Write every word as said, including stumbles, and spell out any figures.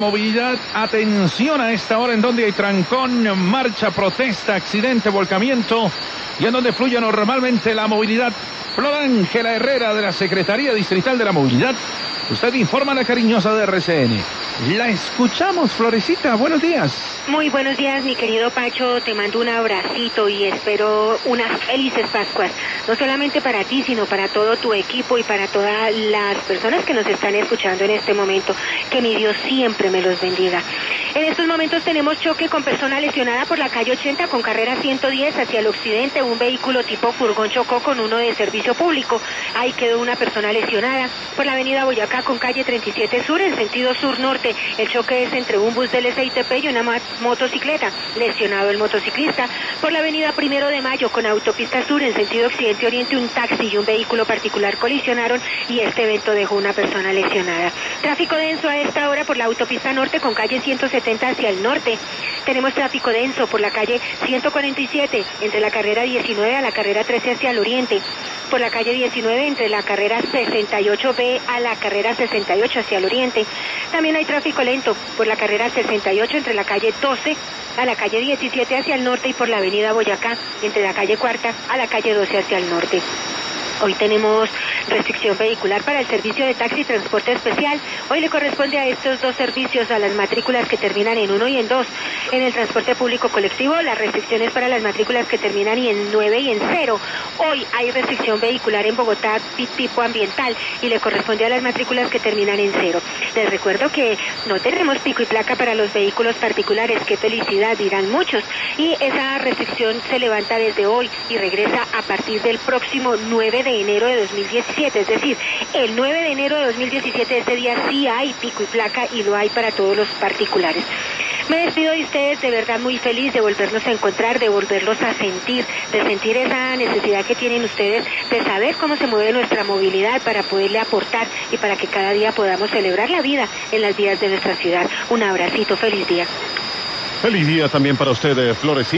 Movilidad, atención a esta hora en donde hay trancón, marcha, protesta, accidente, volcamiento y en donde fluye normalmente la movilidad. Flor Ángela Herrera de la Secretaría Distrital de la Movilidad, usted informa a la cariñosa de R C N. La escuchamos, Florecita, buenos días. Muy buenos días, mi querido Pacho, te mando un abracito y espero unas felices Pascuas, no solamente para ti, sino para todo tu equipo y para todas las personas que nos están escuchando en este momento, que mi Dios siempre me los bendiga. En estos momentos tenemos choque con persona lesionada por la calle ochenta con carrera ciento diez hacia el occidente. Un vehículo tipo furgón chocó con uno de servicio público. Ahí quedó una persona lesionada. Por la avenida Boyacá con calle treinta y siete sur en sentido sur-norte. El choque es entre un bus del S I T P y una motocicleta. Lesionado el motociclista. Por la avenida Primero de Mayo con autopista sur en sentido occidente-oriente, un taxi y un vehículo particular colisionaron y este evento dejó una persona lesionada. Tráfico denso a esta hora por la autopista norte con calle ciento setenta hacia el norte. Tenemos tráfico denso por la calle ciento cuarenta y siete entre la carrera diecinueve a la carrera trece hacia el oriente. Por la calle diecinueve entre la carrera sesenta y ocho B a la carrera sesenta y ocho hacia el oriente. También hay tráfico lento por la carrera sesenta y ocho entre la calle doce a la calle diecisiete hacia el norte y por la avenida Boyacá entre la calle cuarta a la calle doce hacia el norte. Hoy tenemos restricción vehicular para el servicio de taxi y transporte especial. Hoy le corresponde a estos dos servicios a las matrículas que terminan en uno y en dos. En el transporte público colectivo, las restricciones para las matrículas que terminan y en nueve y en cero. Hoy hay restricción vehicular en Bogotá tipo ambiental y le corresponde a las matrículas que terminan en cero. Les recuerdo que no tenemos pico y placa para los vehículos particulares. ¡Qué felicidad!, dirán muchos. Y esa restricción se levanta desde hoy y regresa a partir del próximo nueve de enero de dos mil diecisiete, es decir, el nueve de enero de dos mil diecisiete, este día sí hay pico y placa y lo hay para todos los particulares. Me despido de ustedes, de verdad muy feliz de volvernos a encontrar, de volverlos a sentir, de sentir esa necesidad que tienen ustedes de saber cómo se mueve nuestra movilidad para poderle aportar y para que cada día podamos celebrar la vida en las vías de nuestra ciudad. Un abracito, feliz día. Feliz día también para ustedes, Florecita.